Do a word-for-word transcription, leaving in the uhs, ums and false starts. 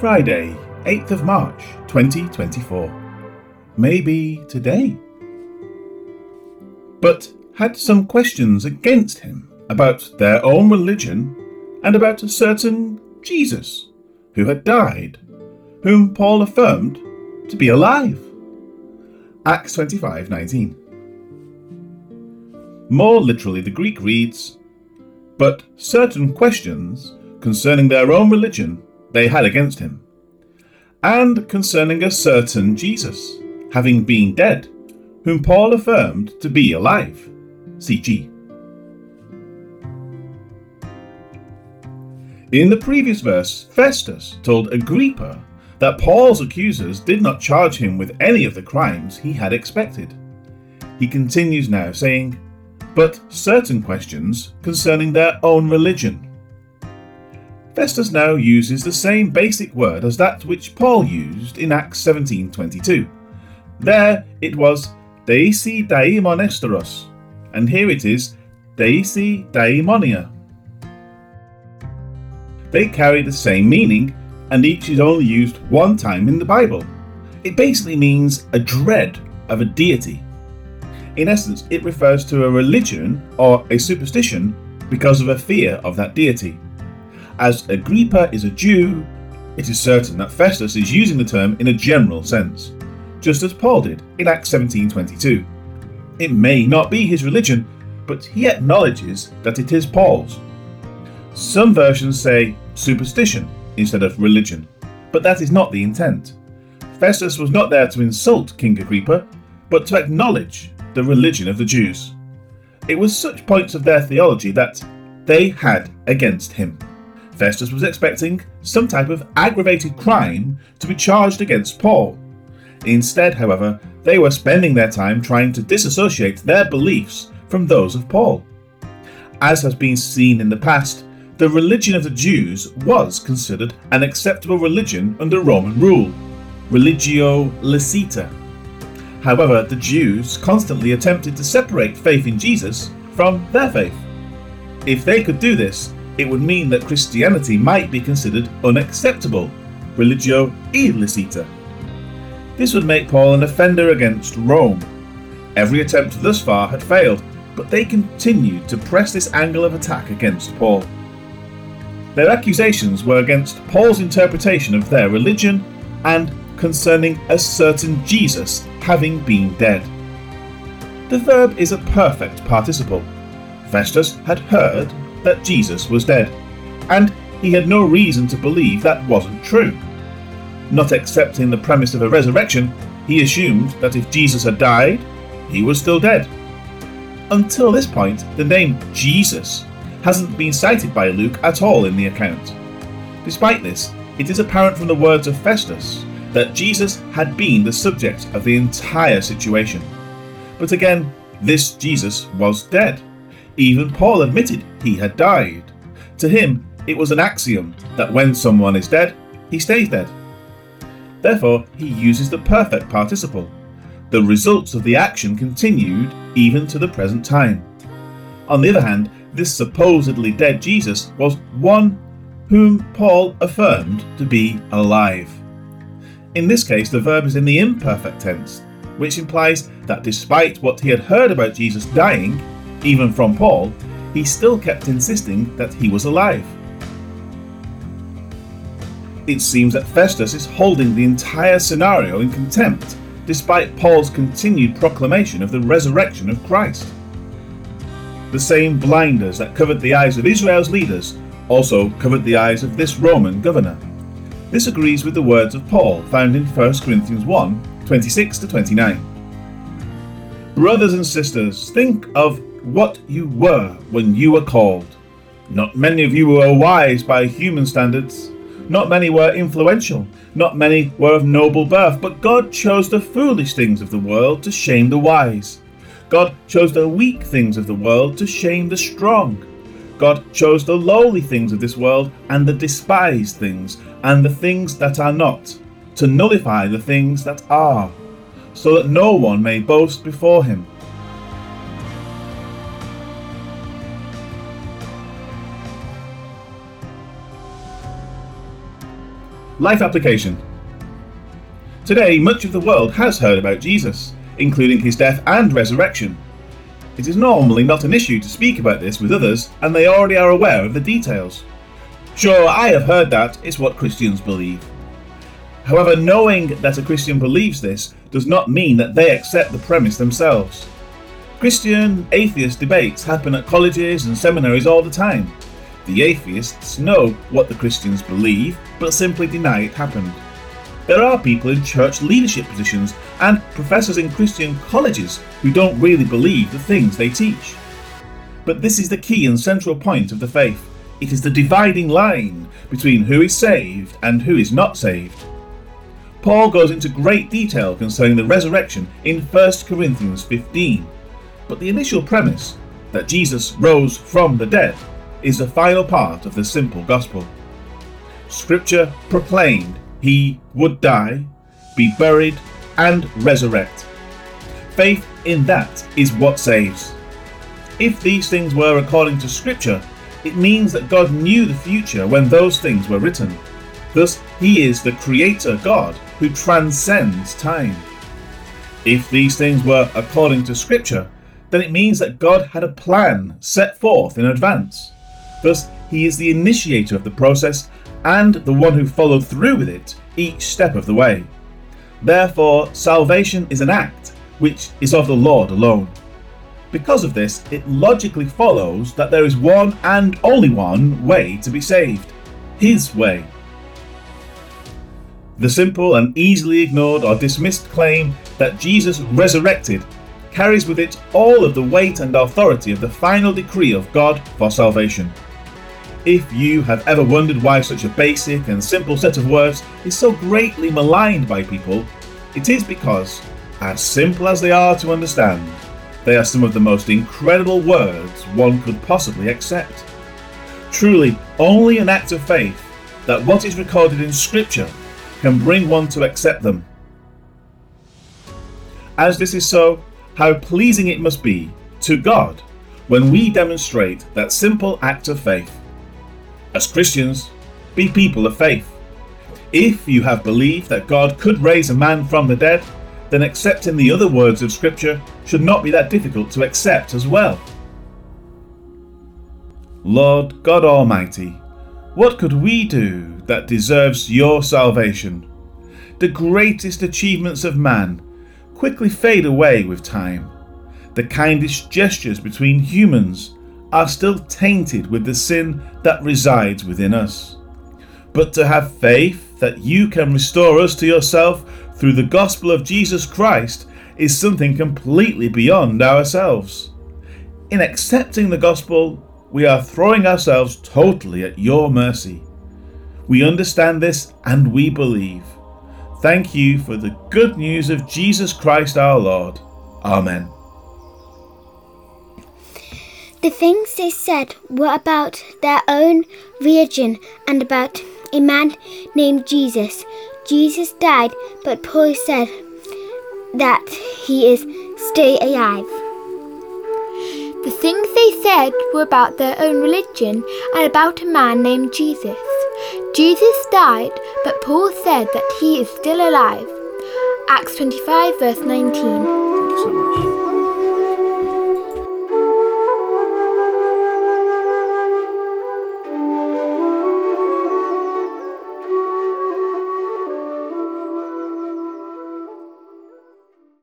Friday, eighth of March, twenty twenty-four. Maybe today. But had some questions against him about their own religion and about a certain Jesus who had died, whom Paul affirmed to be alive. Acts twenty-five nineteen. More literally, the Greek reads, "But certain questions concerning their own religion they had against him, and concerning a certain Jesus, having been dead, whom Paul affirmed to be alive." C G. In the previous verse, Festus told Agrippa that Paul's accusers did not charge him with any of the crimes he had expected. He continues now saying, "but certain questions concerning their own religion." Festus now uses the same basic word as that which Paul used in Acts seventeen twenty-two. There it was deisi daimonestoros, and here it is deisi daimonia. They carry the same meaning, and each is only used one time in the Bible. It basically means a dread of a deity. In essence, it refers to a religion or a superstition because of a fear of that deity. As Agrippa is a Jew, it is certain that Festus is using the term in a general sense, just as Paul did in Acts seventeen twenty-two. It may not be his religion, but he acknowledges that it is Paul's. Some versions say superstition instead of religion, but that is not the intent. Festus was not there to insult King Agrippa, but to acknowledge the religion of the Jews. It was such points of their theology that they had against him. Festus was expecting some type of aggravated crime to be charged against Paul. Instead, however, they were spending their time trying to disassociate their beliefs from those of Paul. As has been seen in the past, the religion of the Jews was considered an acceptable religion under Roman rule, religio licita. However, the Jews constantly attempted to separate faith in Jesus from their faith. If they could do this, it would mean that Christianity might be considered unacceptable, religio illicita. This would make Paul an offender against Rome. Every attempt thus far had failed, but they continued to press this angle of attack against Paul. Their accusations were against Paul's interpretation of their religion and concerning a certain Jesus having been dead. The verb is a perfect participle. Festus had heard that Jesus was dead, and he had no reason to believe that wasn't true. Not accepting the premise of a resurrection, he assumed that if Jesus had died, he was still dead. Until this point, the name Jesus hasn't been cited by Luke at all in the account. Despite this, it is apparent from the words of Festus that Jesus had been the subject of the entire situation. But again, this Jesus was dead. Even Paul admitted he had died. To him, it was an axiom that when someone is dead, he stays dead. Therefore, he uses the perfect participle. The results of the action continued even to the present time. On the other hand, this supposedly dead Jesus was one whom Paul affirmed to be alive. In this case, the verb is in the imperfect tense, which implies that despite what he had heard about Jesus dying, even from Paul, he still kept insisting that he was alive. It seems that Festus is holding the entire scenario in contempt, despite Paul's continued proclamation of the resurrection of Christ. The same blinders that covered the eyes of Israel's leaders also covered the eyes of this Roman governor. This agrees with the words of Paul found in First Corinthians one, twenty-six to twenty-nine. Brothers and sisters, think of what you were when you were called. Not many of you were wise by human standards. Not many were influential. Not many were of noble birth. But God chose the foolish things of the world to shame the wise. God chose the weak things of the world to shame the strong. God chose the lowly things of this world and the despised things and the things that are not, to nullify the things that are, so that no one may boast before him. Life application. Today, much of the world has heard about Jesus, including his death and resurrection. It is normally not an issue to speak about this with others, and they already are aware of the details. Sure, I have heard that it's what Christians believe. However, knowing that a Christian believes this does not mean that they accept the premise themselves. Christian atheist debates happen at colleges and seminaries all the time. The atheists know what the Christians believe, but simply deny it happened. There are people in church leadership positions and professors in Christian colleges who don't really believe the things they teach. But this is the key and central point of the faith. It is the dividing line between who is saved and who is not saved. Paul goes into great detail concerning the resurrection in First Corinthians fifteen, but the initial premise, that Jesus rose from the dead, is the final part of the simple gospel. Scripture proclaimed he would die, be buried, and resurrect. Faith in that is what saves. If these things were according to Scripture, it means that God knew the future when those things were written. Thus, he is the Creator God who transcends time. If these things were according to Scripture, then it means that God had a plan set forth in advance. Thus, he is the initiator of the process and the one who followed through with it each step of the way. Therefore, salvation is an act which is of the Lord alone. Because of this, it logically follows that there is one and only one way to be saved, his way. The simple and easily ignored or dismissed claim that Jesus resurrected carries with it all of the weight and authority of the final decree of God for salvation. If you have ever wondered why such a basic and simple set of words is so greatly maligned by people, it is because, as simple as they are to understand, they are some of the most incredible words one could possibly accept. Truly, only an act of faith that what is recorded in Scripture can bring one to accept them. As this is so, how pleasing it must be to God when we demonstrate that simple act of faith. As Christians, be people of faith. If you have believed that God could raise a man from the dead, then accepting the other words of Scripture should not be that difficult to accept as well. Lord God Almighty, what could we do that deserves your salvation? The greatest achievements of man quickly fade away with time. The kindest gestures between humans are still tainted with the sin that resides within us. But to have faith that you can restore us to yourself through the gospel of Jesus Christ is something completely beyond ourselves. In accepting the gospel, we are throwing ourselves totally at your mercy. We understand this and we believe. Thank you for the good news of Jesus Christ our Lord. Amen. The things they said were about their own religion and about a man named Jesus. Jesus died, but Paul said that he is still alive. The things they said were about their own religion and about a man named Jesus. Jesus died, but Paul said that he is still alive. Acts twenty-five verse nineteen.